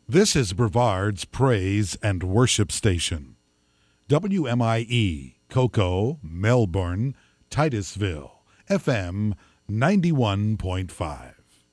This is Brevard's Praise and Worship Station. WMIE, Cocoa, Melbourne, Titusville, FM 91.5.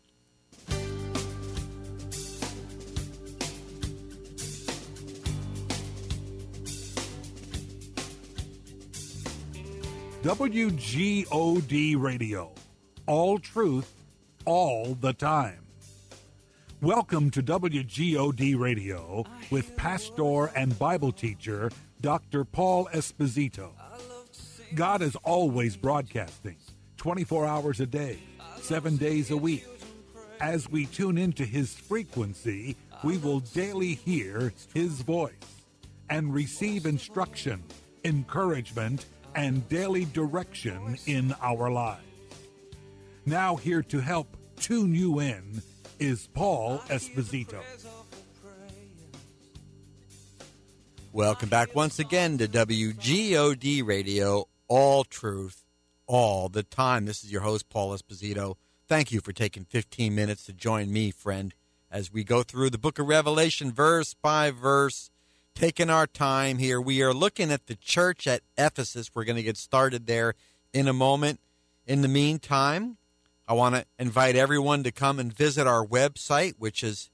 WGOD Radio. All truth, all the time. Welcome to WGOD Radio with pastor and Bible teacher Dr. Paul Esposito. God is always broadcasting 24 hours a day, 7 days a week. As we tune into his frequency, we will daily hear his voice and receive instruction, encouragement, and daily direction in our lives. Now here to help tune you in is Paul Esposito. Welcome back once again to WGOD Radio, all truth, all the time. This is your host, Paul Esposito. Thank you for taking 15 minutes to join me, friend, as we go through the book of Revelation verse by verse, taking our time here. We are looking at the church at Ephesus. We're going to get started there in a moment. In the meantime, I want to invite everyone to come and visit our website, which is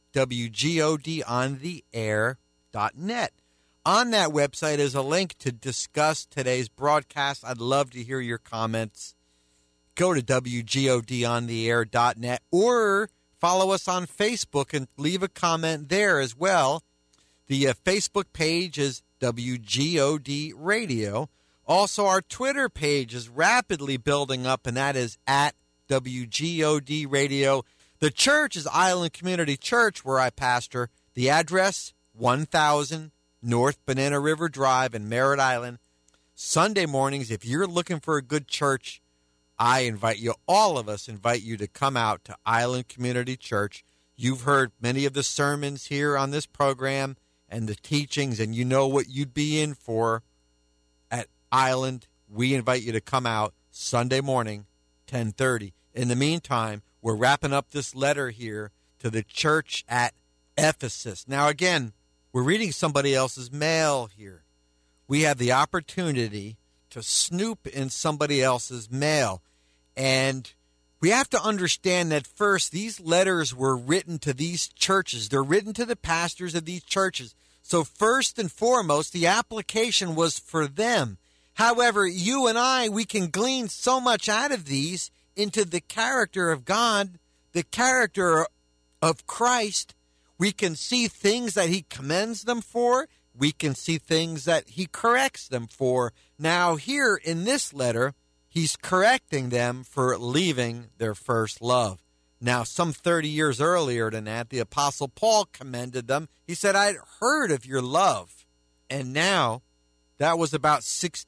WGODontheair.net. On that website is a link to discuss today's broadcast. I'd love to hear your comments. Go to WGODontheair.net or follow us on Facebook and leave a comment there as well. The Facebook page is WGOD Radio. Also, our Twitter page is rapidly building up, and that is at WGOD Radio. The church is Island Community Church, where I pastor. The address, 1000 North Banana River Drive in Merritt Island. Sunday mornings, if you're looking for a good church, I invite you, all of us invite you to come out to Island Community Church. You've heard many of the sermons here on this program and the teachings, and you know what you'd be in for at Island. We invite you to come out Sunday morning, 10:30. In the meantime, we're wrapping up this letter here to the church at Ephesus. Now, again, we're reading somebody else's mail here. We have the opportunity to snoop in somebody else's mail. And we have to understand that first, these letters were written to these churches. They're written to the pastors of these churches. So first and foremost, the application was for them. However, you and I, we can glean so much out of these into the character of God, the character of Christ. We can see things that he commends them for. We can see things that he corrects them for. Now, here in this letter, he's correcting them for leaving their first love. Now, some 30 years earlier than that, the Apostle Paul commended them. He said, I'd heard of your love. And now, that was about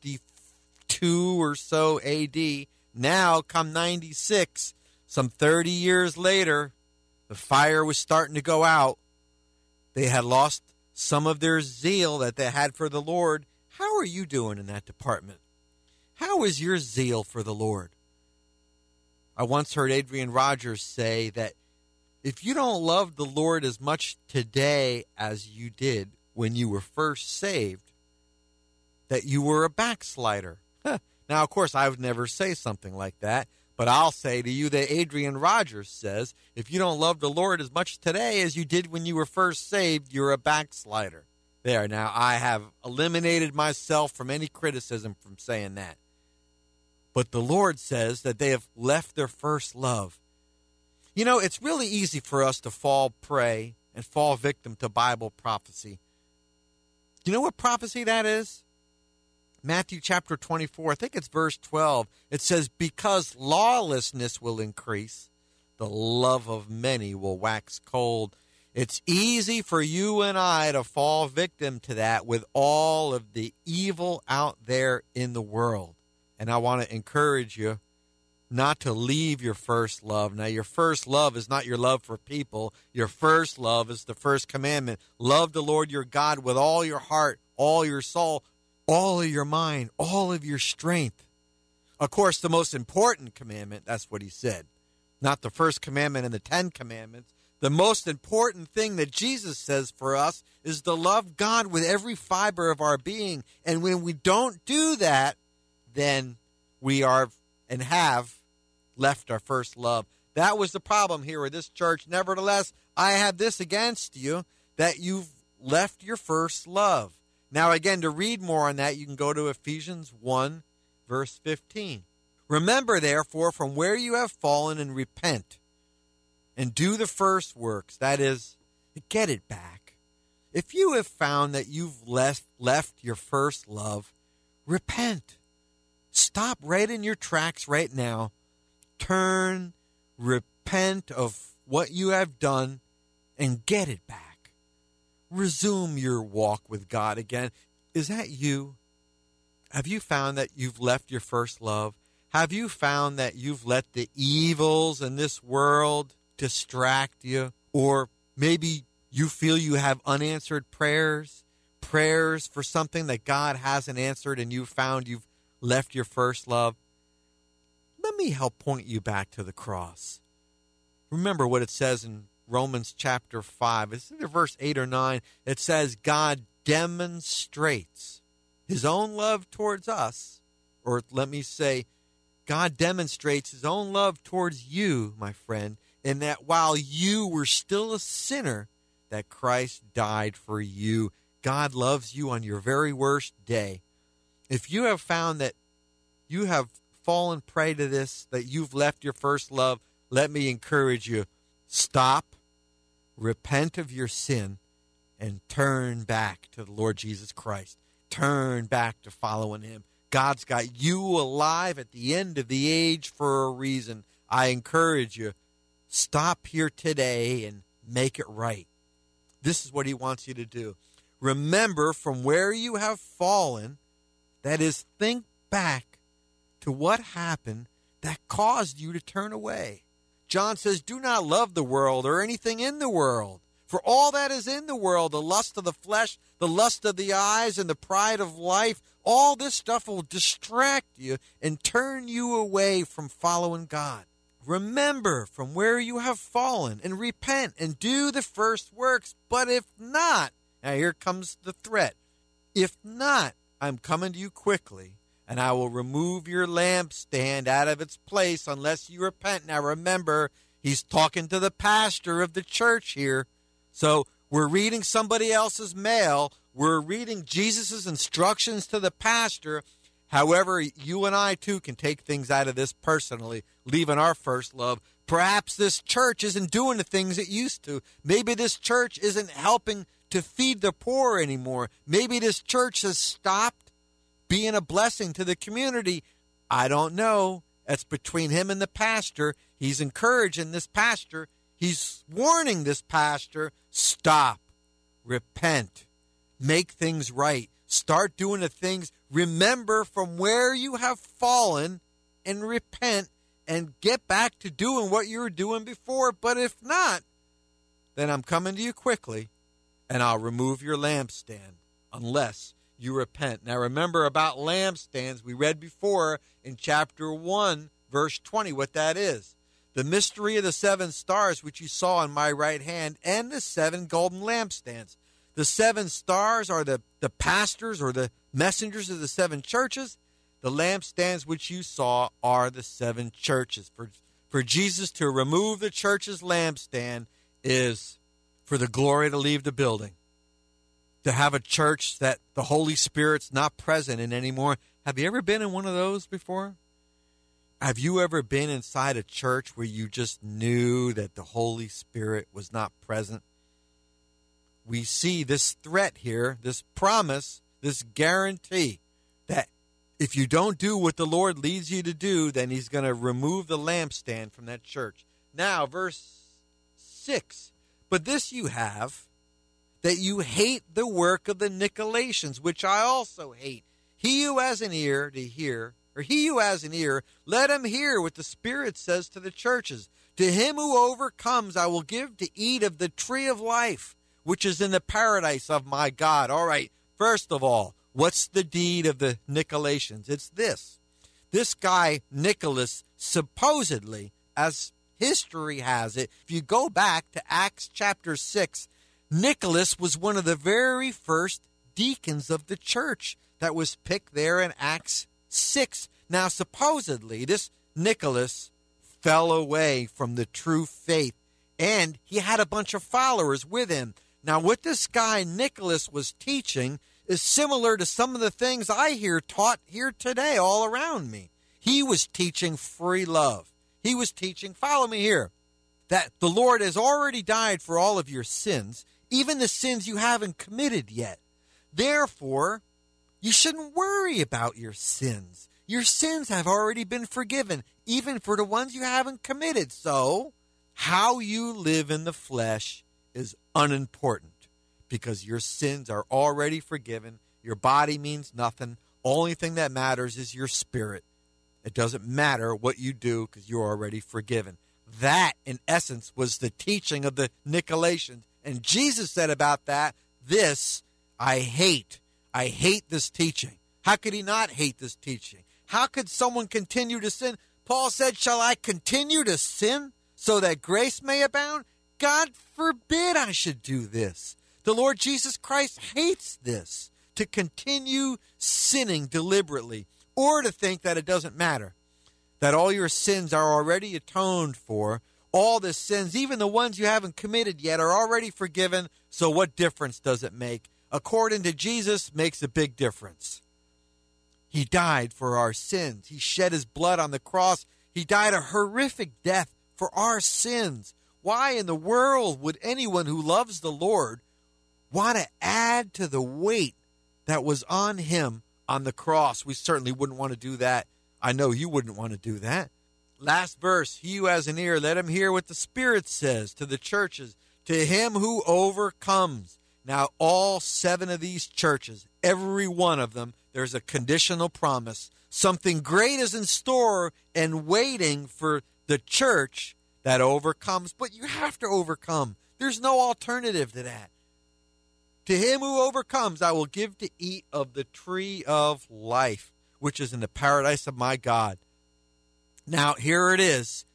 62 or so A.D. Now, come 96, some 30 years later, the fire was starting to go out. They had lost some of their zeal that they had for the Lord. How are you doing in that department? How is your zeal for the Lord? I once heard Adrian Rogers say that if you don't love the Lord as much today as you did when you were first saved, that you were a backslider. Now, of course, I would never say something like that, but I'll say to you that Adrian Rogers says, if you don't love the Lord as much today as you did when you were first saved, you're a backslider. There, now I have eliminated myself from any criticism from saying that. But the Lord says that they have left their first love. You know, it's really easy for us to fall prey and fall victim to Bible prophecy. Do you know what prophecy that is? Matthew chapter 24, I think it's verse 12. It says, because lawlessness will increase, the love of many will wax cold. It's easy for you and I to fall victim to that with all of the evil out there in the world. And I want to encourage you not to leave your first love. Now, your first love is not your love for people. Your first love is the first commandment. Love the Lord your God with all your heart, all your soul, all of your mind, all of your strength. Of course, the most important commandment, that's what he said. Not the first commandment in the 10 Commandments. The most important thing that Jesus says for us is to love God with every fiber of our being. And when we don't do that, then we are and have left our first love. That was the problem here with this church. Nevertheless, I have this against you, that you've left your first love. Now, again, to read more on that, you can go to Ephesians 1, verse 15. Remember, therefore, from where you have fallen, and repent, and do the first works, that is, get it back. If you have found that you've left your first love, repent. Stop right in your tracks right now. Turn, repent of what you have done, and get it back. Resume your walk with God again. Is that you? Have you found that you've left your first love? Have you found that you've let the evils in this world distract you? Or maybe you feel you have unanswered prayers for something that God hasn't answered, and you found you've left your first love. Let me help point you back to the cross. Remember what it says in Romans chapter 5. It's either verse 8 or 9. It says God demonstrates his own love towards us, or let me say, God demonstrates his own love towards you, my friend, in that while you were still a sinner, that Christ died for you. God loves you on your very worst day. If you have found that you have fallen prey to this, that you've left your first love, let me encourage you. Stop, repent of your sin, and turn back to the Lord Jesus Christ. Turn back to following him. God's got you alive at the end of the age for a reason. I encourage you, stop here today and make it right. This is what he wants you to do. Remember from where you have fallen, that is, think back to what happened that caused you to turn away. John says, do not love the world or anything in the world. For all that is in the world, the lust of the flesh, the lust of the eyes, and the pride of life, all this stuff will distract you and turn you away from following God. Remember from where you have fallen and repent and do the first works. But if not, now here comes the threat. If not, I'm coming to you quickly, and I will remove your lampstand out of its place unless you repent. Now remember, he's talking to the pastor of the church here. So we're reading somebody else's mail. We're reading Jesus' instructions to the pastor. However, you and I, too, can take things out of this personally, leaving our first love. Perhaps this church isn't doing the things it used to. Maybe this church isn't helping to feed the poor anymore. Maybe this church has stopped being a blessing to the community. I don't know. That's between him and the pastor. He's encouraging this pastor. He's warning this pastor, stop, repent, make things right, start doing the things. Remember from where you have fallen and repent and get back to doing what you were doing before. But if not, then I'm coming to you quickly, and I'll remove your lampstand unless you repent. Now remember about lampstands, we read before in chapter 1, verse 20, what that is. The mystery of the 7 stars which you saw on my right hand, and the 7 golden lampstands. The 7 stars are the pastors or the messengers of the 7 churches. The lampstands which you saw are the 7 churches. For Jesus to remove the church's lampstand is for the glory to leave the building. To have a church that the Holy Spirit's not present in anymore. Have you ever been in one of those before? Have you ever been inside a church where you just knew that the Holy Spirit was not present? We see this threat here, this promise, this guarantee that if you don't do what the Lord leads you to do, then he's going to remove the lampstand from that church. Now, verse 6, but this you have, that you hate the work of the Nicolaitans, which I also hate. He who has an ear to hear, or he who has an ear, let him hear what the Spirit says to the churches. To him who overcomes, I will give to eat of the tree of life, which is in the paradise of my God. All right, first of all, what's the deed of the Nicolaitans? It's this. This guy, Nicholas, supposedly, as history has it, if you go back to Acts chapter 6, Nicholas was one of the very first deacons of the church that was picked there in Acts 6. Now, supposedly, this Nicholas fell away from the true faith, and he had a bunch of followers with him. Now, what this guy Nicholas was teaching is similar to some of the things I hear taught here today all around me. He was teaching free love. He was teaching, follow me here, that the Lord has already died for all of your sins, even the sins you haven't committed yet. Therefore, you shouldn't worry about your sins. Your sins have already been forgiven, even for the ones you haven't committed. So, how you live in the flesh is unimportant because your sins are already forgiven. Your body means nothing. Only thing that matters is your spirit. It doesn't matter what you do because you're already forgiven. That, in essence, was the teaching of the Nicolaitans. And Jesus said about that, this I hate. I hate this teaching. How could he not hate this teaching? How could someone continue to sin? Paul said, shall I continue to sin so that grace may abound? God forbid I should do this. The Lord Jesus Christ hates this, to continue sinning deliberately, or to think that it doesn't matter, that all your sins are already atoned for. All the sins, even the ones you haven't committed yet, are already forgiven, so what difference does it make? According to Jesus, makes a big difference. He died for our sins. He shed his blood on the cross. He died a horrific death for our sins. Why in the world would anyone who loves the Lord want to add to the weight that was on him on the cross? We certainly wouldn't want to do that. I know you wouldn't want to do that. Last verse, he who has an ear, let him hear what the Spirit says to the churches. To him who overcomes. Now, all 7 of these churches, every one of them, there's a conditional promise. Something great is in store and waiting for the church that overcomes. But you have to overcome. There's no alternative to that. To him who overcomes, I will give to eat of the tree of life, which is in the paradise of my God. Now, here it is,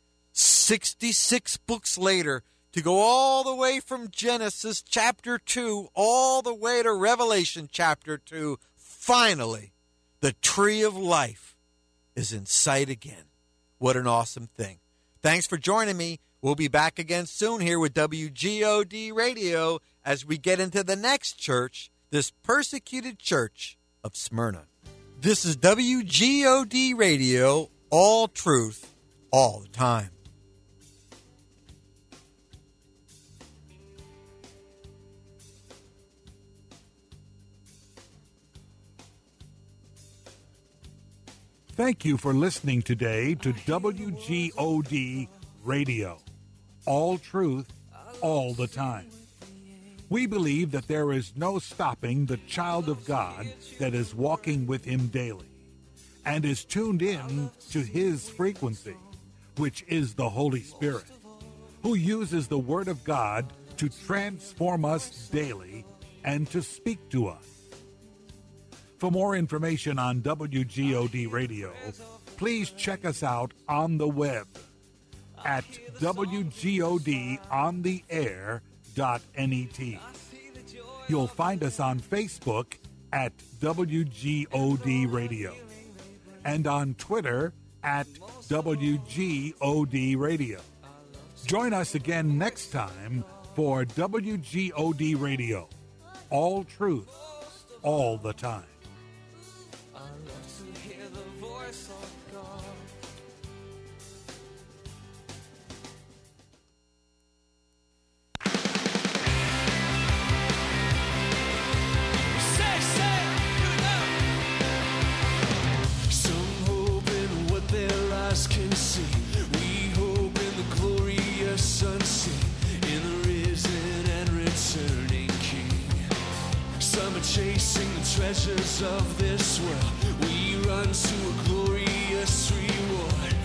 66 books later, to go all the way from Genesis chapter 2, all the way to Revelation chapter 2. Finally, the tree of life is in sight again. What an awesome thing. Thanks for joining me. We'll be back again soon here with WGOD Radio as we get into the next church, this persecuted church of Smyrna. This is WGOD Radio, all truth, all the time. Thank you for listening today to WGOD Radio. All truth, all the time. We believe that there is no stopping the child of God that is walking with him daily and is tuned in to his frequency, which is the Holy Spirit, who uses the Word of God to transform us daily and to speak to us. For more information on WGOD Radio, please check us out on the web at WGODontheair.net. You'll find us on Facebook at WGOD Radio and on Twitter at WGOD Radio. Join us again next time for WGOD Radio. All truth, all the time. Can see. We hope in the glorious unseen, in the risen and returning King. Some are chasing the treasures of this world. We run to a glorious reward.